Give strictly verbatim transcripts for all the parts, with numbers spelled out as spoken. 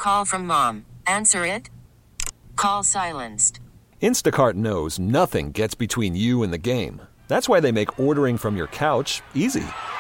Call from mom. Answer it. Call silenced. Instacart knows nothing gets between you and the game. That's why they make ordering from your couch easy.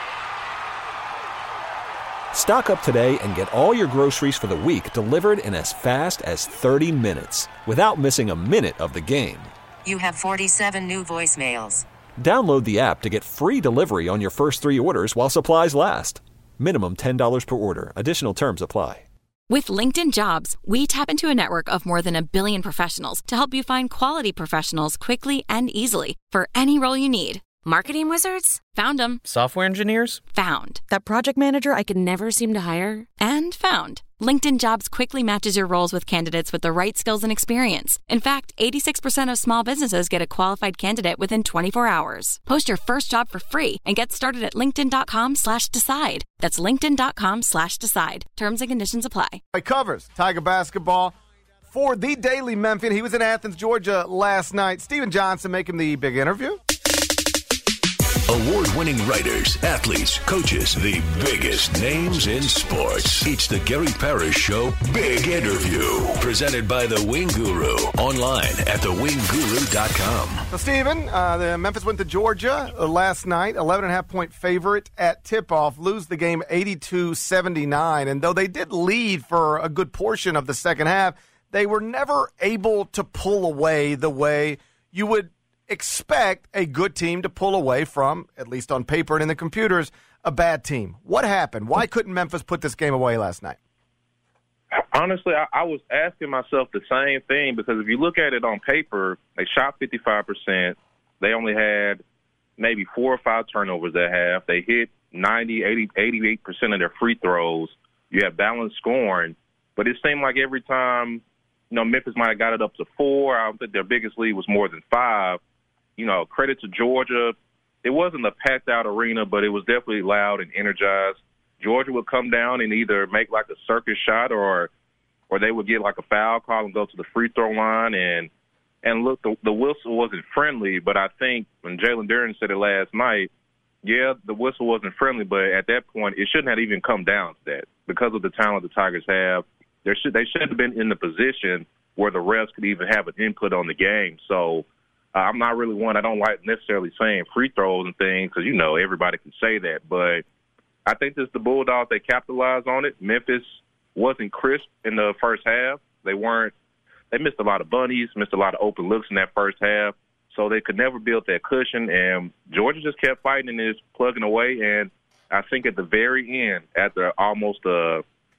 Stock up today and get all your groceries for the week delivered in as fast as thirty minutes without missing a minute of the game. You have forty-seven new voicemails. Download the app to get free delivery on your first three orders while supplies last. Minimum ten dollars per order. Additional terms apply. With LinkedIn Jobs, we tap into a network of more than a billion professionals to help you find quality professionals quickly and easily for any role you need. Marketing wizards? Found them. Software engineers? Found. That project manager I could never seem to hire? And found. LinkedIn Jobs quickly matches your roles with candidates with the right skills and experience. In fact, eighty-six percent of small businesses get a qualified candidate within twenty-four hours. Post your first job for free and get started at linkedin.com slash decide. That's linkedin.com slash decide. Terms and conditions apply. It covers Tiger basketball for the Daily Memphian. He was in Athens, Georgia last night. Steven Johnson making the big interview. Award-winning writers, athletes, coaches, the biggest names in sports. It's the Gary Parrish Show Big Interview, presented by The Wing Guru, online at the wing guru dot com. So, Steven, uh, the Memphis went to Georgia uh, last night, eleven and a half point favorite at tip-off, lose the game eighty-two seventy-nine. And though they did lead for a good portion of the second half, they were never able to pull away the way you would expect a good team to pull away from, at least on paper and in the computers, a bad team. What happened? Why couldn't Memphis put this game away last night? Honestly, I, I was asking myself the same thing, because if you look at it on paper, they shot fifty-five percent. They only had maybe four or five turnovers at half. They hit ninety, eighty, eighty-eight percent of their free throws. You have balanced scoring. But it seemed like every time, you know, Memphis might have got it up to four. I don't think their biggest lead was more than five. You know, credit to Georgia. It wasn't a packed-out arena, but it was definitely loud and energized. Georgia would come down and either make like a circus shot, or or they would get like a foul call and go to the free throw line. And, and look, the, the whistle wasn't friendly, but I think when Jalen Duren said it last night, yeah, the whistle wasn't friendly, but at that point it shouldn't have even come down to that. Because of the talent the Tigers have, there should they shouldn't have been in the position where the refs could even have an input on the game. So, Uh, I'm not really one, I don't like necessarily saying free throws and things, because, you know, everybody can say that. But I think this the Bulldogs, they capitalized on it. Memphis wasn't crisp in the first half. They weren't – they missed a lot of bunnies, missed a lot of open looks in that first half. So they could never build that cushion. And Georgia just kept fighting and just plugging away. And I think at the very end, after almost a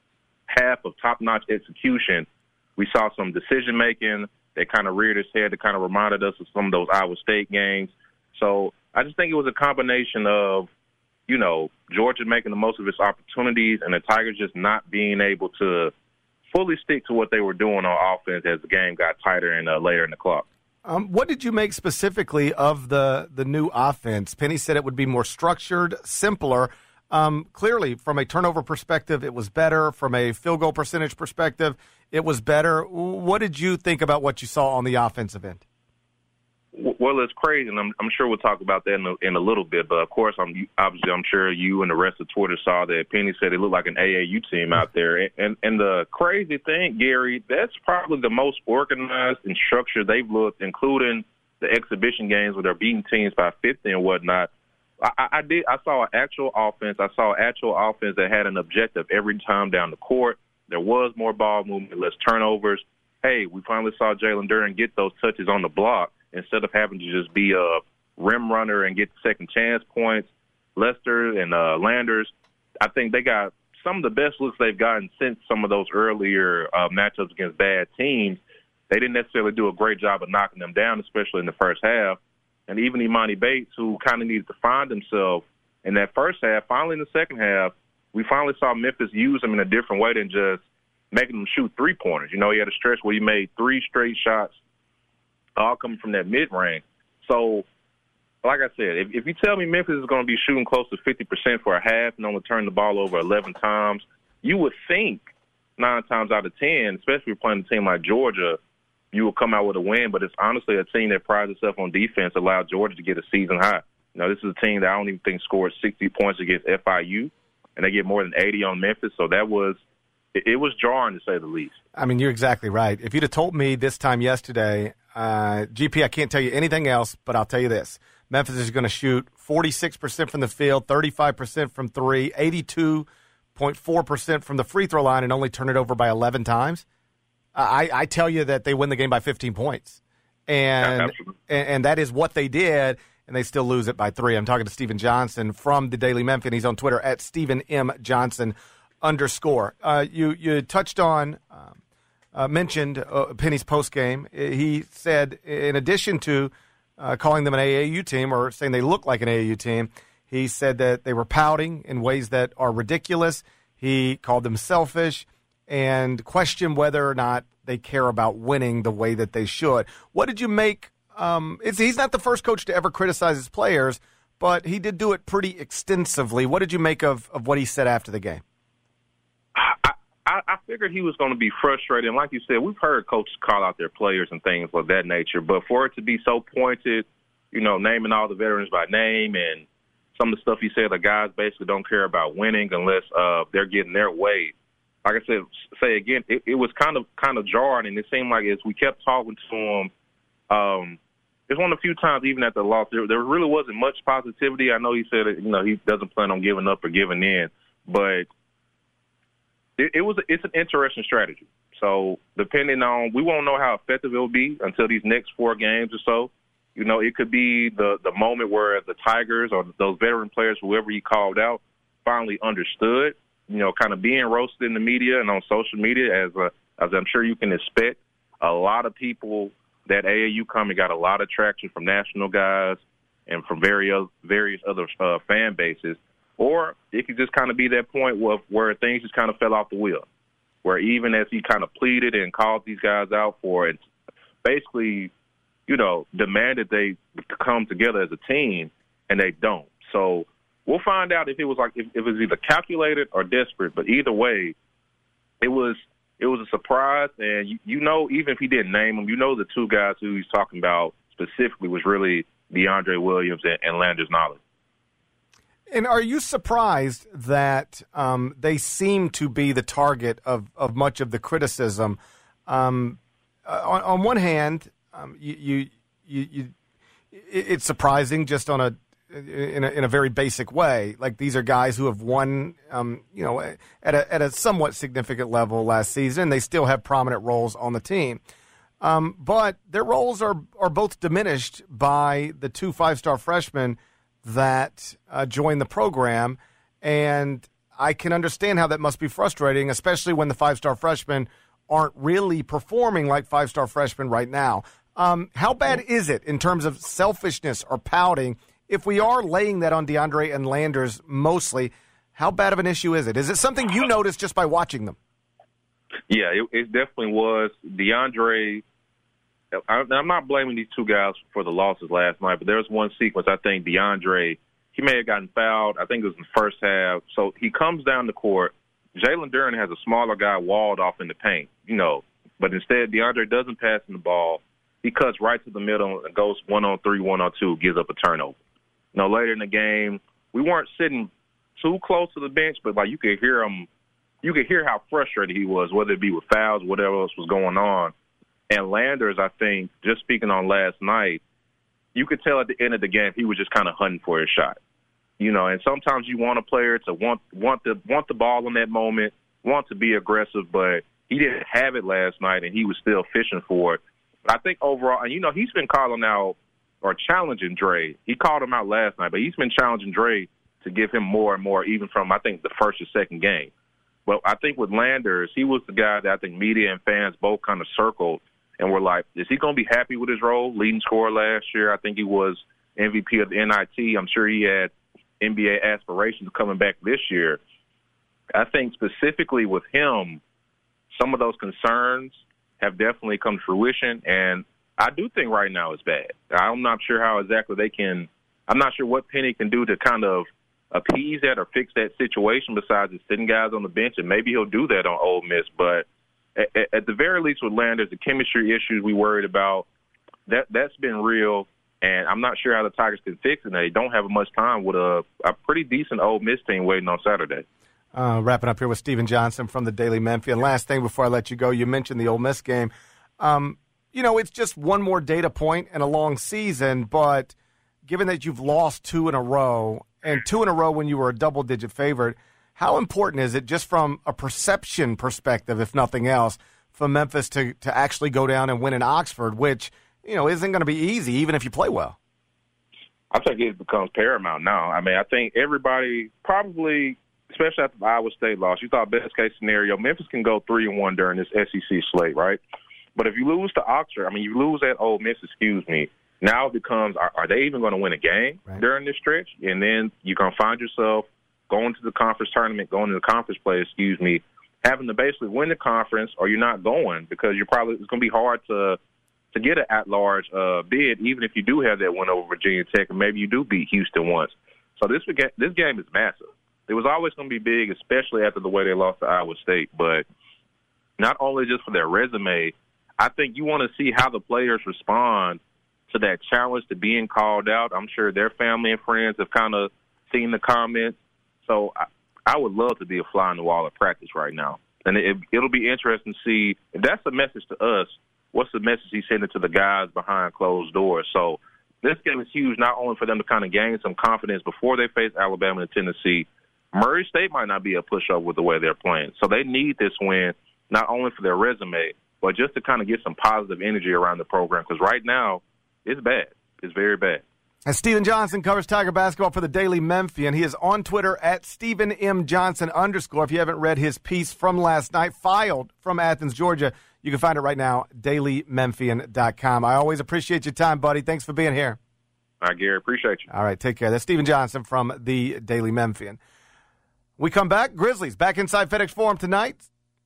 half of top-notch execution, we saw some decision-making. They kind of reared its head. It kind of reminded us of some of those Iowa State games. So I just think it was a combination of, you know, Georgia making the most of its opportunities and the Tigers just not being able to fully stick to what they were doing on offense as the game got tighter and uh, later in the clock. Um, what did you make specifically of the, the new offense? Penny said it would be more structured, simpler. Um, clearly, from a turnover perspective, it was better. From a field goal percentage perspective, it was better. What did you think about what you saw on the offensive end? Well, it's crazy, and I'm, I'm sure we'll talk about that in a, in a little bit. But, of course, I'm obviously I'm sure you and the rest of Twitter saw that Penny said it looked like an A A U team out there. And, and, and the crazy thing, Gary, that's probably the most organized and structured they've looked, including the exhibition games where they're beating teams by fifty and whatnot. I, I did. I saw an actual offense. I saw an actual offense that had an objective every time down the court. There was more ball movement, less turnovers. Hey, we finally saw Jalen Duren get those touches on the block instead of having to just be a rim runner and get second chance points. Lester and uh, Landers, I think they got some of the best looks they've gotten since some of those earlier uh, matchups against bad teams. They didn't necessarily do a great job of knocking them down, especially in the first half. And even Imani Bates, who kind of needed to find himself in that first half, finally in the second half, we finally saw Memphis use him in a different way than just making him shoot three-pointers. You know, he had a stretch where he made three straight shots, all coming from that mid-range. So, like I said, if, if you tell me Memphis is going to be shooting close to fifty percent for a half and only turn the ball over eleven times, you would think nine times out of ten, especially playing a team like Georgia, you will come out with a win, but it's honestly a team that prides itself on defense, allowed Georgia to get a season high. You know, this is a team that I don't even think scored sixty points against F I U, and they get more than eighty on Memphis. So that was it, it was jarring to say the least. I mean, you're exactly right. If you'd have told me this time yesterday, uh, G P, I can't tell you anything else, but I'll tell you this. Memphis is going to shoot forty-six percent from the field, thirty-five percent from three, eighty-two point four percent from the free throw line, and only turn it over by eleven times. I, I tell you that they win the game by fifteen points. And, yeah, and and that is what they did, and they still lose it by three. I'm talking to Stephen Johnson from the Daily Memphian. He's on Twitter at Stephen M. Johnson underscore. Uh, you, you touched on, um, uh, mentioned uh, Penny's postgame. He said, in addition to uh, calling them an A A U team or saying they look like an A A U team, he said that they were pouting in ways that are ridiculous. He called them selfish and questioned whether or not they care about winning the way that they should. What did you make? Um, it's, he's not the first coach to ever criticize his players, but he did do it pretty extensively. What did you make of, of what he said after the game? I, I, I figured he was going to be frustrated. And like you said, we've heard coaches call out their players and things of that nature. But for it to be so pointed, you know, naming all the veterans by name and some of the stuff he said, the guys basically don't care about winning unless uh, they're getting their way. Like I said, say again, it, it was kind of kind of jarring, and it seemed like as we kept talking to him, um, it's one of the few times even at the loss there, there really wasn't much positivity. I know he said you know he doesn't plan on giving up or giving in, but it, it was it's an interesting strategy. So depending on, we won't know how effective it will be until these next four games or so. You know, it could be the the moment where the Tigers or those veteran players, whoever he called out, finally understood. You know, kind of being roasted in the media and on social media, as a, as I'm sure you can expect. A lot of people that A A U coming got a lot of traction from national guys and from various various other uh, fan bases. Or it could just kind of be that point where, where things just kind of fell off the wheel, where even as he kind of pleaded and called these guys out for it, basically, you know, demanded they come together as a team, and they don't. So we'll find out if it was like if, if it was either calculated or desperate. But either way, it was it was a surprise. And you, you know, even if he didn't name them, you know, the two guys who he's talking about specifically was really DeAndre Williams and, and Landers Nolley. And are you surprised that um, they seem to be the target of, of much of the criticism? Um, on, on one hand, um, you, you, you, you, it's surprising just on a in a in a very basic way. Like, these are guys who have won, um, you know, at a at a somewhat significant level last season. They still have prominent roles on the team, um, but their roles are are both diminished by the two five star freshmen that uh, joined the program, and I can understand how that must be frustrating, especially when the five star freshmen aren't really performing like five star freshmen right now. Um, how bad is it in terms of selfishness or pouting? If we are laying that on DeAndre and Landers mostly, how bad of an issue is it? Is it something you noticed just by watching them? Yeah, it, it definitely was. DeAndre, I, I'm not blaming these two guys for the losses last night, but there was one sequence I think DeAndre, he may have gotten fouled. I think it was in the first half. So he comes down the court. Jalen Duren has a smaller guy walled off in the paint, you know, but instead DeAndre doesn't pass him the ball. He cuts right to the middle and goes one on three, one on two, gives up a turnover. You know, later in the game, we weren't sitting too close to the bench, but like you could hear him, you could hear how frustrated he was, whether it be with fouls, whatever else was going on. And Landers, I think, just speaking on last night, you could tell at the end of the game he was just kind of hunting for his shot. You know, and sometimes you want a player to want want the want the ball in that moment, want to be aggressive, but he didn't have it last night, and he was still fishing for it. But I think overall, and you know, he's been calling out or challenging Dre. He called him out last night, but he's been challenging Dre to give him more and more, even from, I think, the first or second game. But I think with Landers, he was the guy that I think media and fans both kind of circled and were like, is he going to be happy with his role? Leading scorer last year. I think he was M V P of the N I T. I'm sure he had N B A aspirations coming back this year. I think specifically with him, some of those concerns have definitely come to fruition, and I do think right now it's bad. I'm not sure how exactly they can – I'm not sure what Penny can do to kind of appease that or fix that situation besides just sitting guys on the bench, and maybe he'll do that on Ole Miss. But at, at the very least with Landers, the chemistry issues we worried about, that, that's been real, and I'm not sure how the Tigers can fix it. They don't have much time with a, a pretty decent Ole Miss team waiting on Saturday. Uh, wrapping up here with Steven Johnson from the Daily Memphian. Last thing before I let you go, you mentioned the Ole Miss game. Um, you know, it's just one more data point in a long season, but given that you've lost two in a row, and two in a row when you were a double-digit favorite, how important is it, just from a perception perspective, if nothing else, for Memphis to, to actually go down and win in Oxford, which, you know, isn't going to be easy, even if you play well? I think it becomes paramount now. I mean, I think everybody probably, especially after the Iowa State loss, you thought best case scenario, Memphis can go three and one during this S E C slate, right? But if you lose to Oxford, I mean, you lose at Ole Miss, excuse me, now it becomes, are, are they even going to win a game right. during this stretch? And then you're going to find yourself going to the conference tournament, going to the conference play, excuse me, having to basically win the conference, or you're not going because you're probably, it's going to be hard to to get an at-large uh, bid, even if you do have that win over Virginia Tech, and maybe you do beat Houston once. So this this game is massive. It was always going to be big, especially after the way they lost to Iowa State. But not only just for their resume, I think you want to see how the players respond to that challenge to being called out. I'm sure their family and friends have kind of seen the comments. So I, I would love to be a fly on the wall at practice right now. And it, it'll be interesting to see if that's a message to us. What's the message he's sending to the guys behind closed doors? So this game is huge, not only for them to kind of gain some confidence before they face Alabama and Tennessee. Murray State might not be a pushover with the way they're playing. So they need this win, not only for their resume, but just to kind of get some positive energy around the program. Because right now, it's bad. It's very bad. And Steven Johnson covers Tiger basketball for the Daily Memphian. He is on Twitter at Stephen M. Johnson underscore. If you haven't read his piece from last night, filed from Athens, Georgia, you can find it right now, daily memphian dot com. I always appreciate your time, buddy. Thanks for being here. All right, Gary. Appreciate you. All right, take care. That's Steven Johnson from the Daily Memphian. We come back. Grizzlies back inside FedEx Forum tonight.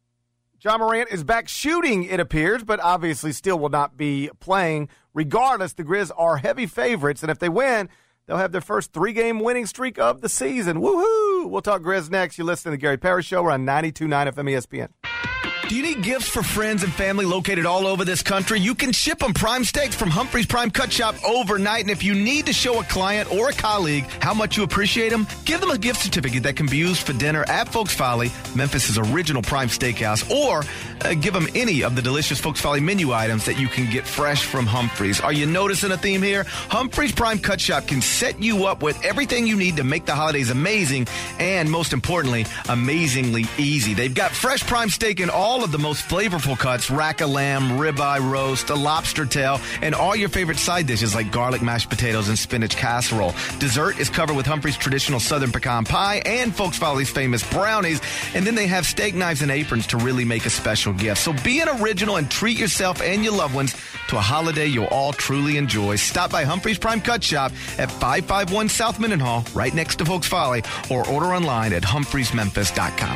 Ja Morant is back shooting, it appears, but obviously still will not be playing. Regardless, the Grizz are heavy favorites, and if they win, they'll have their first three-game winning streak of the season. Woohoo! We'll talk Grizz next. You're listening to the Gary Parrish Show. We're on ninety-two point nine F M E S P N. Do you need gifts for friends and family located all over this country? You can ship them prime steaks from Humphrey's Prime Cut Shop overnight. And if you need to show a client or a colleague how much you appreciate them, give them a gift certificate that can be used for dinner at Folks Folly, Memphis' original prime steakhouse, or uh, give them any of the delicious Folks Folly menu items that you can get fresh from Humphrey's. Are you noticing a theme here? Humphrey's Prime Cut Shop can set you up with everything you need to make the holidays amazing and, most importantly, amazingly easy. They've got fresh prime steak in all of the most flavorful cuts, rack of lamb, ribeye roast, a lobster tail, and all your favorite side dishes like garlic mashed potatoes and spinach casserole. Dessert is covered with Humphrey's traditional southern pecan pie and Folks Folly's famous brownies. And then they have steak knives and aprons to really make a special gift. So be an original and treat yourself and your loved ones to a holiday you'll all truly enjoy. Stop by Humphrey's Prime Cut Shop at five five one South Mendenhall, right next to Folks Folly, or order online at humphreys memphis dot com.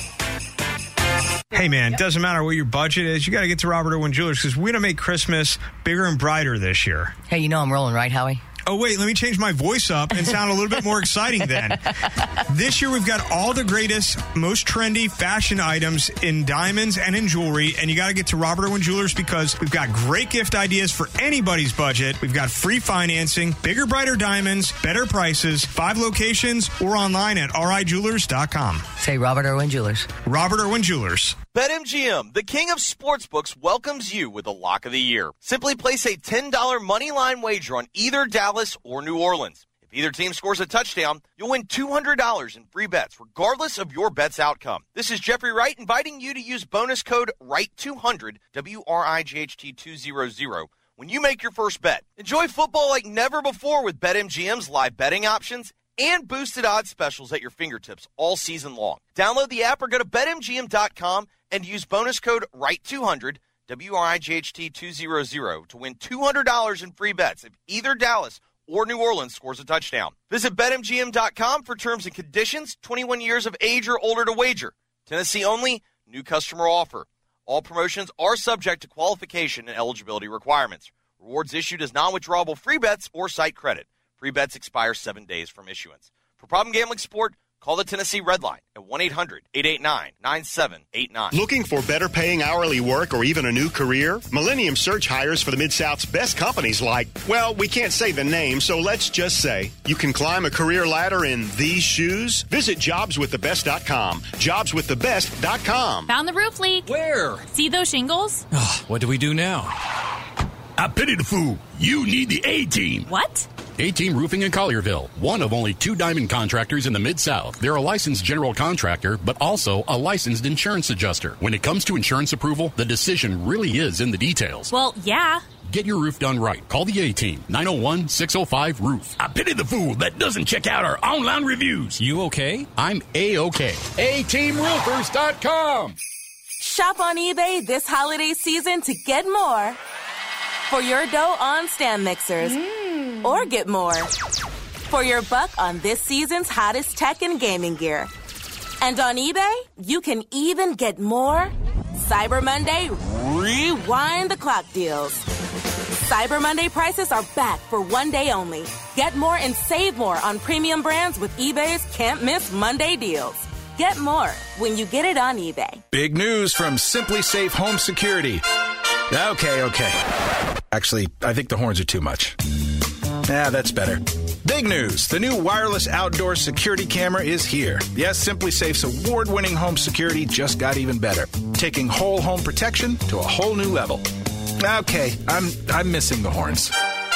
Hey, man, doesn't matter what your budget is. You got to get to Robert Irwin Jewelers because we're going to make Christmas bigger and brighter this year. Hey, you know I'm rolling, right, Howie? Oh, wait, let me change my voice up and sound a little bit more exciting then. This year, we've got all the greatest, most trendy fashion items in diamonds and in jewelry, and you got to get to Robert Irwin Jewelers because we've got great gift ideas for anybody's budget. We've got free financing, bigger, brighter diamonds, better prices, five locations, or online at r i jewelers dot com. Say Robert Irwin Jewelers. Robert Irwin Jewelers. BetMGM, the king of sportsbooks, welcomes you with the lock of the year. Simply place a ten dollars money line wager on either Dallas or New Orleans. If either team scores a touchdown, you'll win two hundred dollars in free bets, regardless of your bet's outcome. This is Jeffrey Wright inviting you to use bonus code right two hundred, W R I G H T two hundred, when you make your first bet. Enjoy football like never before with BetMGM's live betting options and boosted odds specials at your fingertips all season long. Download the app or go to bet M G M dot com and use bonus code right two hundred, W R I G H T two hundred, to win two hundred dollars in free bets if either Dallas or New Orleans scores a touchdown. Visit bet M G M dot com for terms and conditions. twenty-one years of age or older to wager. Tennessee only. New customer offer. All promotions are subject to qualification and eligibility requirements. Rewards issued as non-withdrawable free bets or site credit. Free bets expire seven days from issuance. For problem gambling support, Call the Tennessee Red Line at one eight hundred eight eight nine nine seven eight nine. Looking for better paying hourly work or even a new career? Millennium Search hires for the Mid-South's best companies like, well, we can't say the name, so let's just say you can climb a career ladder in these shoes. Visit jobs with the best dot com. jobs with the best dot com. Found the roof leak. Where? See those shingles? Oh, what do we do now? I pity the fool. You need the A-Team. What? A-Team Roofing in Collierville, one of only two diamond contractors in the Mid-South. They're a licensed general contractor, but also a licensed insurance adjuster. When it comes to insurance approval, the decision really is in the details. Well, yeah. Get your roof done right. Call the A-Team, nine oh one, six oh five, roof. I pity the fool that doesn't check out our online reviews. You okay? I'm A-OK. A team roofers dot com. Shop on eBay this holiday season to get more for your dough on stand mixers. Mm. Or get more for your buck on this season's hottest tech and gaming gear. And on eBay, you can even get more Cyber Monday rewind the clock deals. Cyber Monday prices are back for one day only. Get more and save more on premium brands with eBay's can't miss Monday deals. Get more when you get it on eBay. Big news from Simply Safe Home Security. Okay, okay. Actually, I think the horns are too much. Ah, that's better. Big news. The new wireless outdoor security camera is here. Yes, Simply Safe's award-winning home security just got even better, taking whole home protection to a whole new level. Okay, I'm I'm missing the horns.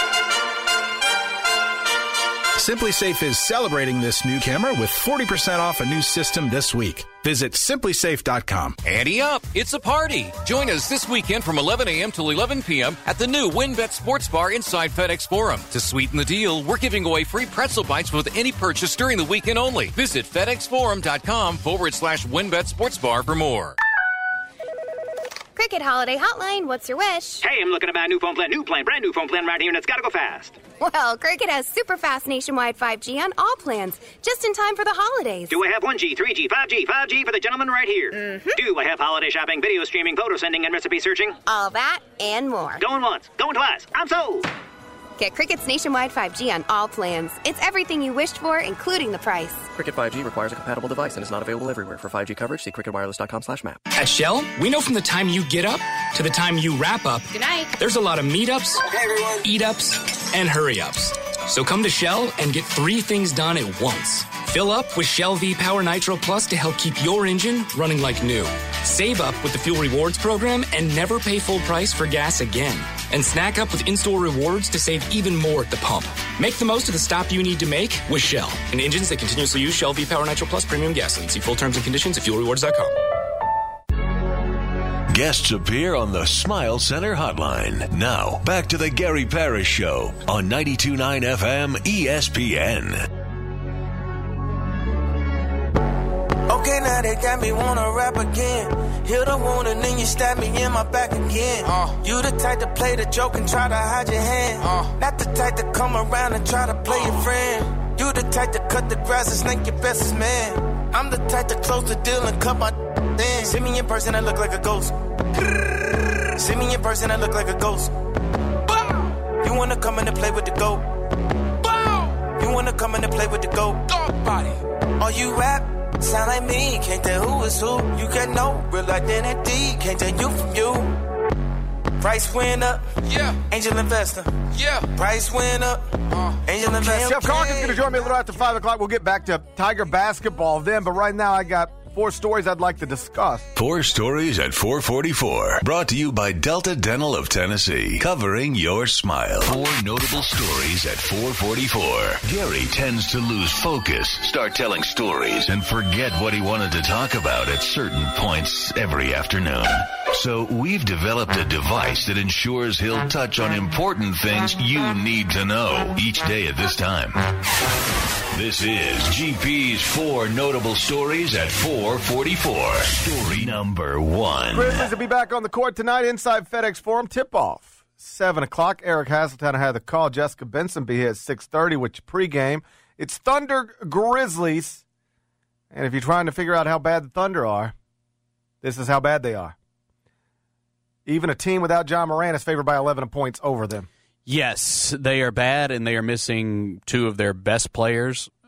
Simply Safe is celebrating this new camera with forty percent off a new system this week. Visit simply safe dot com. Ante up. It's a party. Join us this weekend from eleven a.m. till eleven p.m. at the new WinBet Sports Bar inside FedEx Forum. To sweeten the deal, we're giving away free pretzel bites with any purchase during the weekend only. Visit FedExForum.com forward slash WinBet Sports Bar for more. Cricket Holiday Hotline, what's your wish? Hey, I'm looking to buy a new phone plan, new plan, brand new phone plan right here, and it's got to go fast. Well, Cricket has super fast nationwide five G on all plans, just in time for the holidays. Do I have one G, three G, five G, five G for the gentleman right here? Mm-hmm. Do I have holiday shopping, video streaming, photo sending, and recipe searching? All that and more. Going once, going twice, I'm sold. Get Cricket's nationwide five G on all plans. It's everything you wished for, including the price. Cricket five G requires a compatible device and is not available everywhere. For five G coverage, see cricket wireless dot com slash map. At Shell, we know from the time you get up to the time you wrap up, Good night. There's a lot of meetups, hey eat-ups, and hurry-ups. So come to Shell and get three things done at once. Fill up with Shell V-Power Nitro Plus to help keep your engine running like new. Save up with the Fuel Rewards program and never pay full price for gas again. And snack up with in-store rewards to save even more at the pump. Make the most of the stop you need to make with Shell. And engines that continuously use Shell V-Power Nitro Plus Premium Gasoline. See full terms and conditions at fuel rewards dot com. Guests appear on the Smile Center Hotline. Now, back to the Gary Parrish Show on ninety-two point nine F M E S P N. Okay, now they got me wanna rap again. Heal the wound and then you stab me in my back again. Uh, you the type to play the joke and try to hide your hand. Uh, Not the type to come around and try to play uh, your friend. You the type to cut the grass and snake your bestest man. I'm the type to close the deal and cut my then. See me in person, I look like a ghost. See me in person, I look like a ghost. You wanna come in and play with the goat? You wanna come in and play with the goat? Are you rap? Sound like me, can't tell who is who. You get no real identity, can't tell you from you. Price went up, yeah. Angel investor, yeah. Price went up, uh, angel investor. Jeff Calkins going to join me a little after five o'clock. We'll get back to Tiger basketball then, but right now I got four stories I'd like to discuss. Four stories at four forty-four. Brought to you by Delta Dental of Tennessee. Covering your smile. Four notable stories at four forty-four. Gary tends to lose focus, start telling stories, and forget what he wanted to talk about at certain points every afternoon. So we've developed a device that ensures he'll touch on important things you need to know each day at this time. This is G P's Four Notable Stories at four forty-four. Story number one. Grizzlies will be back on the court tonight inside FedEx Forum. Tip-off, seven o'clock. Eric Hasseltine had the call. Jessica Benson be here at six thirty with your pregame. It's Thunder Grizzlies. And if you're trying to figure out how bad the Thunder are, this is how bad they are. Even a team without John Moran is favored by eleven points over them. Yes, they are bad, and they are missing two of their best players.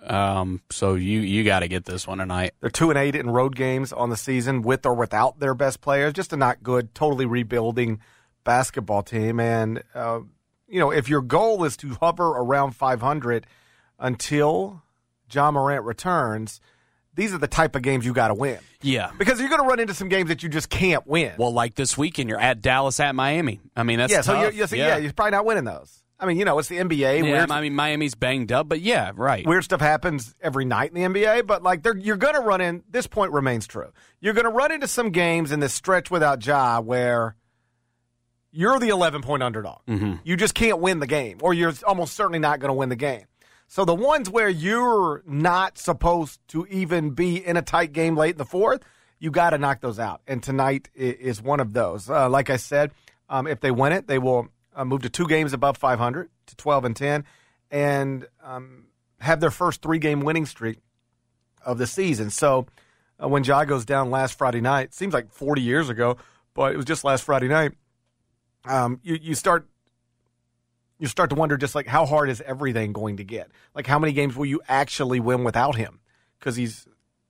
Um, so you you got to get this one tonight. They're two and eight in road games on the season, with or without their best players. Just a not good, totally rebuilding basketball team. And uh, you know, if your goal is to hover around five hundred until Ja Morant returns, these are the type of games you got to win. Yeah, because you're going to run into some games that you just can't win. Well, like this weekend, you're at Dallas, at Miami. I mean, that's yeah. tough. So you're, you're, yeah. yeah, you're probably not winning those. I mean, you know, it's the N B A. Yeah, weird, I mean, Miami's banged up, but yeah, right. Weird stuff happens every night in the N B A, but like they're, you're going to run in. This point remains true. You're going to run into some games in this stretch without Ja where you're the eleven point underdog. Mm-hmm. You just can't win the game, or you're almost certainly not going to win the game. So the ones where you're not supposed to even be in a tight game late in the fourth, you got to knock those out. And tonight is one of those. Uh, like I said, um, if they win it, they will uh, move to two games above five hundred to twelve and ten, and um, have their first three-game winning streak of the season. So uh, when Ja goes down last Friday night, seems like forty years ago, but it was just last Friday night. Um, you you start. You start to wonder just like how hard is everything going to get? Like how many games will you actually win without him? Because he's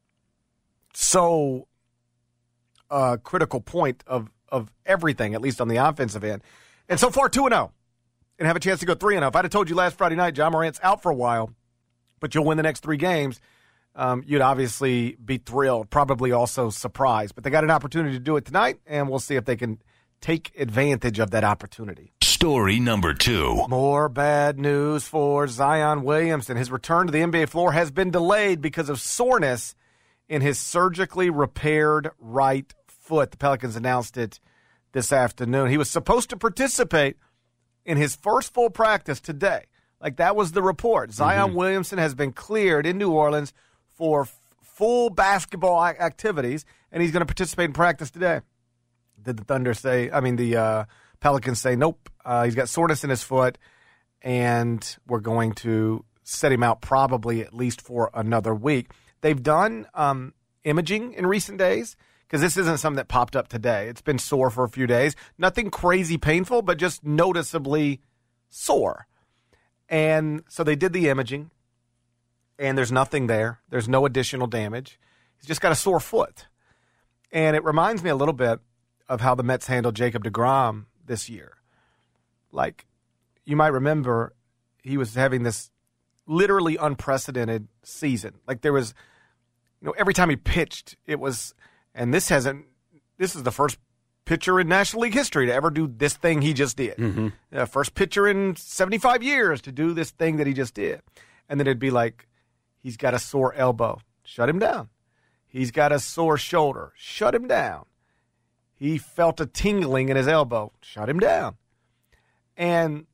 so uh, critical point of, of everything, at least on the offensive end. And so far, two and oh. And have a chance to go three and oh. If I'd have told you last Friday night, Ja Morant's out for a while, but you'll win the next three games, um, you'd obviously be thrilled, probably also surprised. But they got an opportunity to do it tonight, and we'll see if they can take advantage of that opportunity. Story number two. More bad news for Zion Williamson. His return to the N B A floor has been delayed because of soreness in his surgically repaired right foot. The Pelicans announced it this afternoon. He was supposed to participate in his first full practice today. Like, that was the report. Zion mm-hmm. Williamson has been cleared in New Orleans for f- full basketball activities, and he's going to participate in practice today. Did the Thunder say, I mean, the uh, Pelicans say, nope, uh, he's got soreness in his foot, and we're going to set him out probably at least for another week. They've done um, imaging in recent days, because this isn't something that popped up today. It's been sore for a few days. Nothing crazy painful, but just noticeably sore. And so they did the imaging, and there's nothing there. There's no additional damage. He's just got a sore foot. And it reminds me a little bit of how the Mets handled Jacob deGrom this year. Like, you might remember he was having this literally unprecedented season. Like, there was, you know, every time he pitched, it was, and this hasn't, this is the first pitcher in National League history to ever do this thing he just did. Mm-hmm. Uh, first pitcher in seventy-five years to do this thing that he just did. And then it'd be like, he's got a sore elbow. Shut him down. He's got a sore shoulder. Shut him down. He felt a tingling in his elbow. Shut him down. And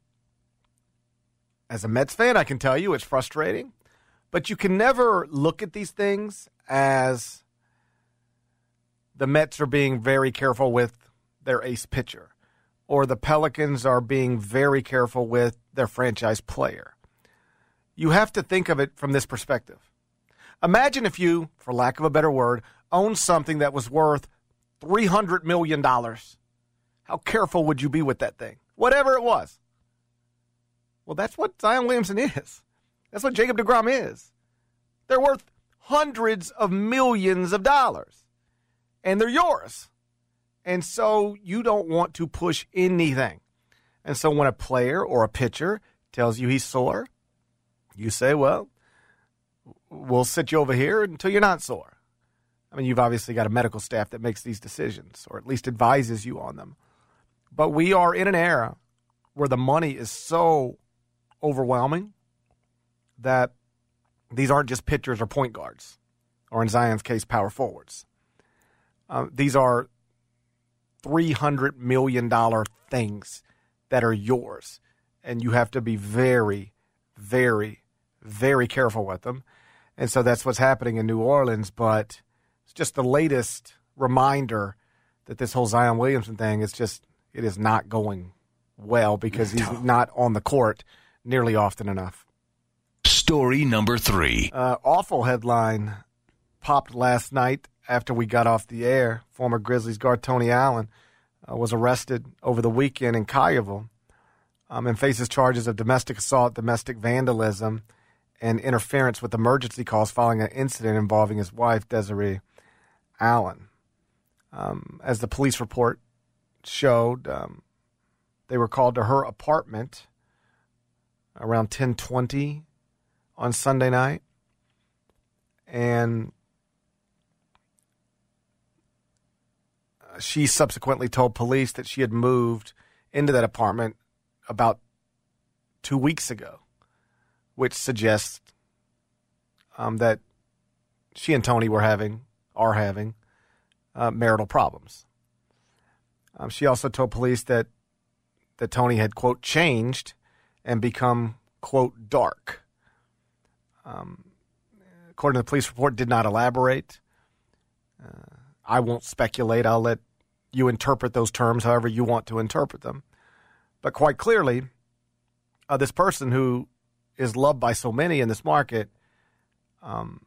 as a Mets fan, I can tell you it's frustrating. But you can never look at these things as the Mets are being very careful with their ace pitcher, or the Pelicans are being very careful with their franchise player. You have to think of it from this perspective. Imagine if you, for lack of a better word, owned something that was worth three hundred million dollars. How careful would you be with that thing? Whatever it was. Well, that's what Zion Williamson is. That's what Jacob deGrom is. They're worth hundreds of millions of dollars. And they're yours. And so you don't want to push anything. And so when a player or a pitcher tells you he's sore, you say, well, we'll sit you over here until you're not sore. I mean, you've obviously got a medical staff that makes these decisions, or at least advises you on them. But we are in an era where the money is so overwhelming that these aren't just pitchers or point guards, or in Zion's case, power forwards. Uh, these are three hundred million dollars things that are yours, and you have to be very, very, very careful with them. And so that's what's happening in New Orleans, but it's just the latest reminder that this whole Zion Williamson thing is just, it is not going well because he's not on the court nearly often enough. Story number three. Uh, awful headline popped last night after we got off the air. Former Grizzlies guard Tony Allen uh, was arrested over the weekend in Collierville um, and faces charges of domestic assault, domestic vandalism, and interference with emergency calls following an incident involving his wife, Desiree Allen. Um, as the police report showed, um, they were called to her apartment around ten twenty on Sunday night. And she subsequently told police that she had moved into that apartment about two weeks ago, which suggests um, that she and Tony were having, are having, uh, marital problems. Um, she also told police that that Tony had, quote, changed and become, quote, dark. Um, according to the police report, did not elaborate. Uh, I won't speculate. I'll let you interpret those terms however you want to interpret them. But quite clearly, uh, this person who is loved by so many in this market um,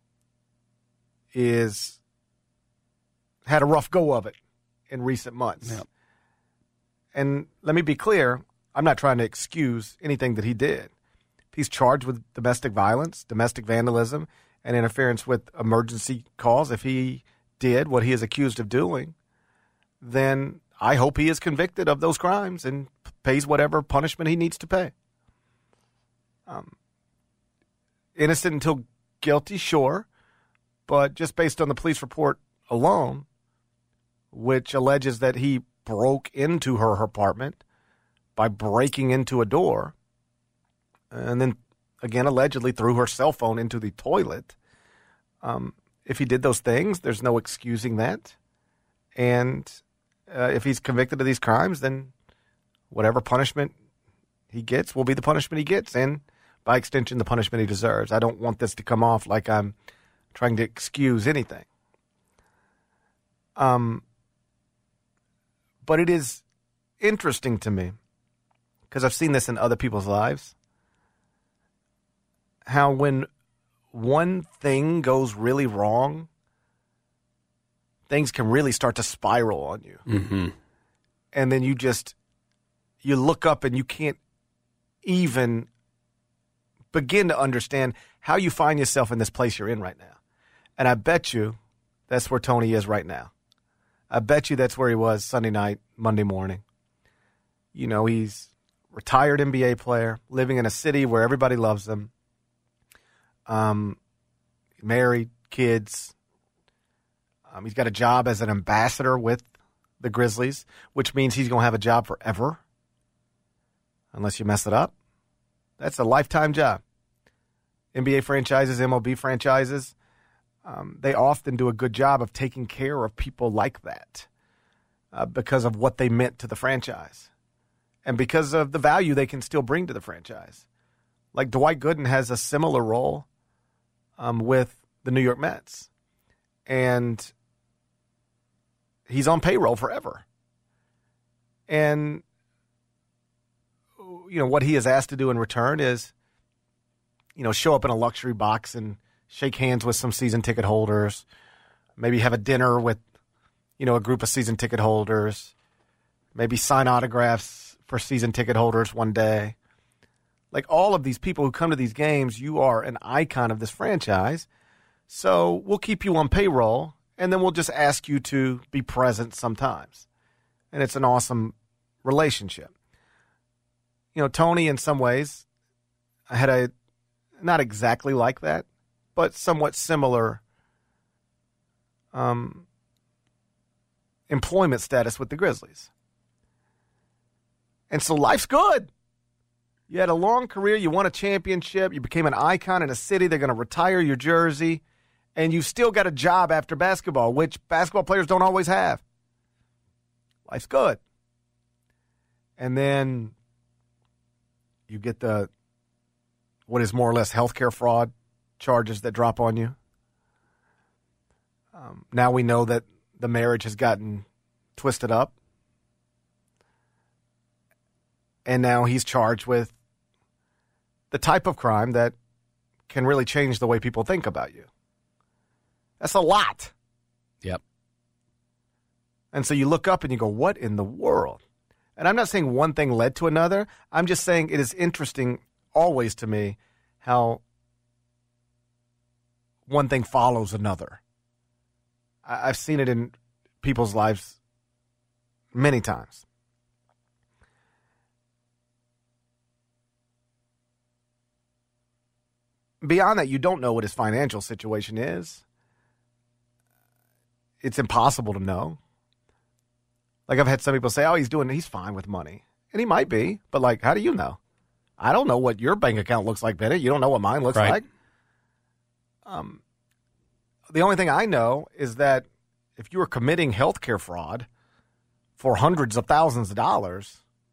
is had a rough go of it in recent months. Yep. And let me be clear, I'm not trying to excuse anything that he did. He's charged with domestic violence, domestic vandalism, and interference with emergency calls. If he did what he is accused of doing, then I hope he is convicted of those crimes and pays whatever punishment he needs to pay. Um, innocent until guilty, sure, but just based on the police report alone, which alleges that he broke into her apartment by breaking into a door and then, again, allegedly threw her cell phone into the toilet. Um, if he did those things, there's no excusing that. And uh, if he's convicted of these crimes, then whatever punishment he gets will be the punishment he gets, and by extension, the punishment he deserves. I don't want this to come off like I'm trying to excuse anything. Um, but it is interesting to me, because I've seen this in other people's lives, how when one thing goes really wrong, things can really start to spiral on you. Mm-hmm. And then you just, you look up and you can't even begin to understand how you find yourself in this place you're in right now. And I bet you that's where Tony is right now. I bet you that's where he was Sunday night, Monday morning. You know, he's a retired N B A player, living in a city where everybody loves him. Um, married, kids. Um, he's got a job as an ambassador with the Grizzlies, which means he's going to have a job forever, unless you mess it up. That's a lifetime job. N B A franchises, M L B franchises, um, they often do a good job of taking care of people like that uh, because of what they meant to the franchise and because of the value they can still bring to the franchise. Like Dwight Gooden has a similar role um, with the New York Mets, and he's on payroll forever. And, you know, what he is asked to do in return is, you know, show up in a luxury box and shake hands with some season ticket holders, maybe have a dinner with, you know, a group of season ticket holders, maybe sign autographs for season ticket holders one day. Like all of these people who come to these games, you are an icon of this franchise. So we'll keep you on payroll, and then we'll just ask you to be present sometimes. And it's an awesome relationship. You know, Tony, in some ways, had a, not exactly like that, but somewhat similar um, employment status with the Grizzlies. And so life's good. You had a long career. You won a championship. You became an icon in a city. They're going to retire your jersey. And you've still got a job after basketball, which basketball players don't always have. Life's good. And then you get the, what is more or less healthcare fraud charges that drop on you. Um, now we know that the marriage has gotten twisted up. And now he's charged with the type of crime that can really change the way people think about you. That's a lot. Yep. And so you look up and you go, what in the world? And I'm not saying one thing led to another. I'm just saying it is interesting always to me how one thing follows another. I, I've seen it in people's lives many times. Beyond that, you don't know what his financial situation is. It's impossible to know. Like, I've had some people say, oh, he's doing, he's fine with money. And he might be, but like, how do you know? I don't know what your bank account looks like, Bennett. You don't know what mine looks right. like. Um, the only thing I know is that if you are committing healthcare fraud for hundreds of thousands of dollars,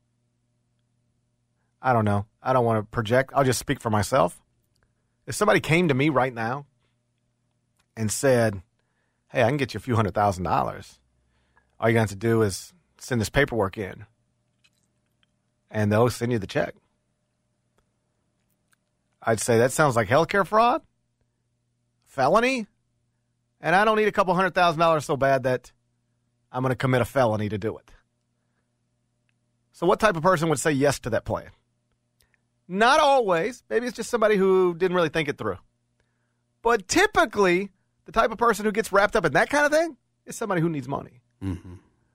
I don't know. I don't want to project. I'll just speak for myself. If somebody came to me right now and said, hey, I can get you a few hundred thousand dollars, all you got to do is send this paperwork in, and they'll send you the check. I'd say that sounds like healthcare fraud, felony, and I don't need a couple hundred thousand dollars so bad that I'm going to commit a felony to do it. So what type of person would say yes to that plan? Not always. Maybe it's just somebody who didn't really think it through. But typically, the type of person who gets wrapped up in that kind of thing is somebody who needs money. Mm-hmm.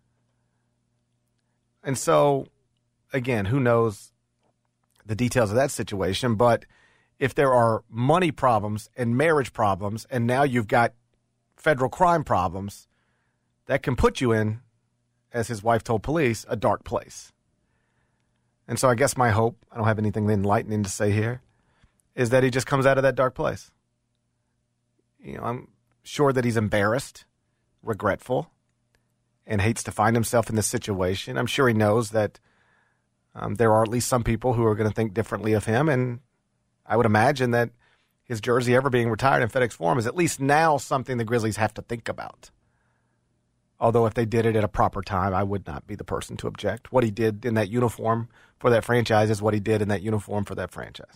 And so, again, who knows the details of that situation, but if there are money problems and marriage problems, and now you've got federal crime problems, that can put you in, as his wife told police, a dark place. And so I guess my hope, I don't have anything enlightening to say here, is that he just comes out of that dark place. You know, I'm sure that he's embarrassed, regretful, and hates to find himself in this situation. I'm sure he knows that um, there are at least some people who are going to think differently of him, and I would imagine that his jersey ever being retired in FedEx Forum is at least now something the Grizzlies have to think about. Although if they did it at a proper time, I would not be the person to object. What he did in that uniform for that franchise is what he did in that uniform for that franchise.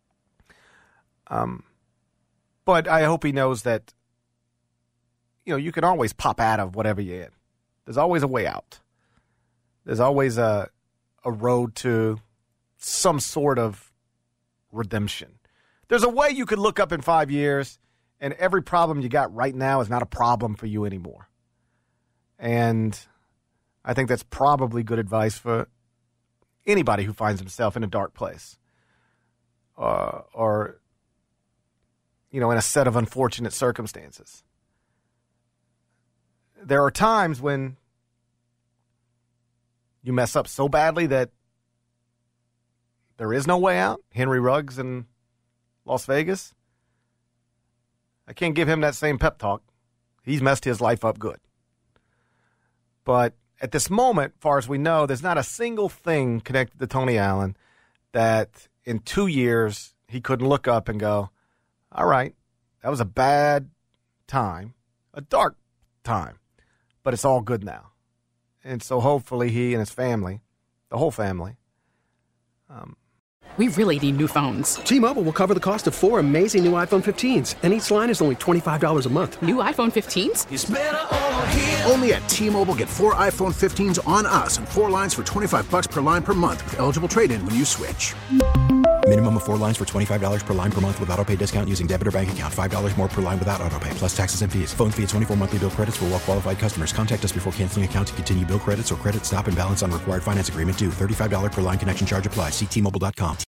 Um, but I hope he knows that, you know, you can always pop out of whatever you're in. There's always a way out. There's always a a road to some sort of redemption. There's a way you could look up in five years and every problem you got right now is not a problem for you anymore. And I think that's probably good advice for anybody who finds himself in a dark place uh, or, you know, in a set of unfortunate circumstances. There are times when you mess up so badly that there is no way out. Henry Ruggs in Las Vegas. I can't give him that same pep talk. He's messed his life up good. But at this moment, far as we know, there's not a single thing connected to Tony Allen that in two years he couldn't look up and go, all right, that was a bad time, a dark time, but it's all good now. And so hopefully he and his family, the whole family. Um, we really need new phones. T-Mobile will cover the cost of four amazing new iPhone fifteens, and each line is only twenty-five dollars a month. New iPhone fifteens? It's better over here. Only at T-Mobile, get four iPhone fifteens on us and four lines for twenty-five bucks per line per month with eligible trade-in when you switch. Minimum of four lines for twenty-five dollars per line per month with autopay discount using debit or bank account. five dollars more per line without autopay, plus taxes and fees. Phone fee at twenty-four monthly bill credits for well-qualified customers. Contact us before canceling account to continue bill credits or credit stop and balance on required finance agreement due. thirty-five dollars per line connection charge applies. See T Mobile dot com.